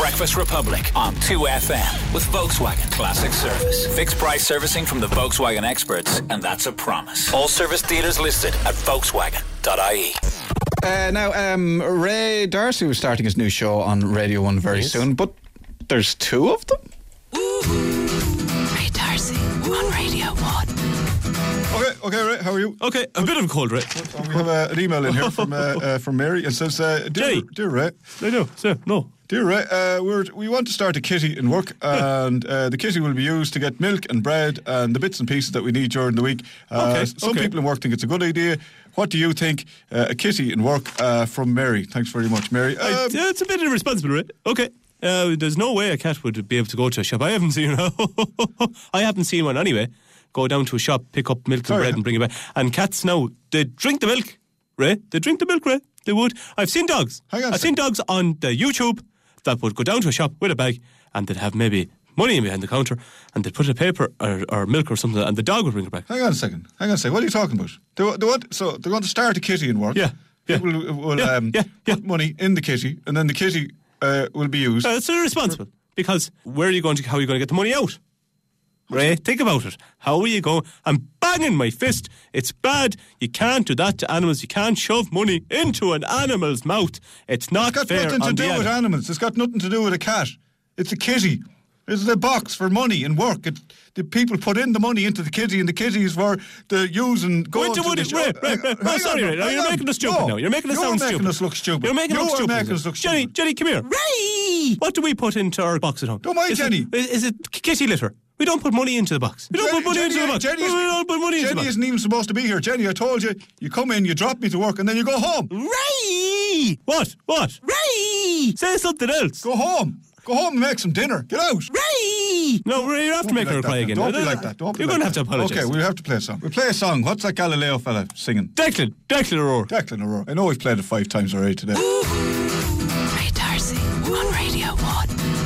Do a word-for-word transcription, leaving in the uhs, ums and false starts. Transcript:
Breakfast Republic on two F M with Volkswagen Classic Service. Fixed price servicing from the Volkswagen experts, and that's a promise. All service dealers listed at Volkswagen dot I E. Uh, now, um, Ray D'Arcy was starting his new show on Radio one very yes. soon, but there's two of them. Ray D'Arcy on Radio one. Okay, okay, Ray, how are you? Okay, a bit of a cold, Ray. We have uh, an email in here from uh, uh, from Mary. It says, uh, dear, Jay. dear Ray. I know, sir, no. Dear Ray, uh, we're, we want to start a kitty in work, and uh, the kitty will be used to get milk and bread and the bits and pieces that we need during the week. Uh, okay, some okay. people in work think it's a good idea. What do you think? Uh, a kitty in work uh, from Mary. Thanks very much, Mary. Um, I, uh, it's a bit irresponsible, Ray. Okay. Uh, there's no way a cat would be able to go to a shop. I haven't seen I haven't seen one anyway. Go down to a shop, pick up milk and Sorry, bread yeah. and bring it back. And cats now, they drink the milk, Ray. They drink the milk, Ray. They would. I've seen dogs. Hang on a I've seen dogs on the YouTube that would go down to a shop with a bag and they'd have maybe money behind the counter and they'd put in a paper or, or milk or something and the dog would bring it back. Hang on a second. Hang on a second. What are you talking about? They, they want, so they're going to start a kitty in work. Yeah. yeah. People will, will yeah, um, yeah, yeah. put money in the kitty, and then the kitty uh, will be used. Uh, it's irresponsible because where are you going to? How are you going to get the money out? Ray, think about it. How are you going? I'm banging my fist. It's bad. You can't do that to animals. You can't shove money into an animal's mouth. It's not It's got fair nothing to on do the with animal. animals. It's got nothing to do with a cat. It's a kitty. It's a box for money and work. It, the people put in the money into the kitty, and the kitty is for the use and go Wait, to wait, the Ray, Ray, Ray, Hang oh, sorry, on, Ray. No, hang you're on. making us stupid No. now. You're making us You're sound making stupid. us look stupid. You're making you us are stupid. making us look Jenny, stupid. Jenny, come here. Ray! What do we put into our box at home? Don't mind is Jenny. It, is it kitty litter? We don't put money into the box. We don't Jenny, put money Jenny, into the box. Jenny, we don't put money into Jenny the box. isn't even supposed to be here. Jenny, I told you, you come in, you drop me to work, and then you go home. Ray! What? What? Ray! Say something else. Go home. Go home and make some dinner. Get out. Ray! No, Ray, you have to Don't make be her like cry that, again. Don't be like that. Don't be You're like going to have that. to apologise. Okay, we have to play a song. We play a song. What's that Galileo fella singing? Declan. Declan O'Rourke. Declan O'Rourke. I know we've played it five times already today. Ray D'Arcy on Radio one.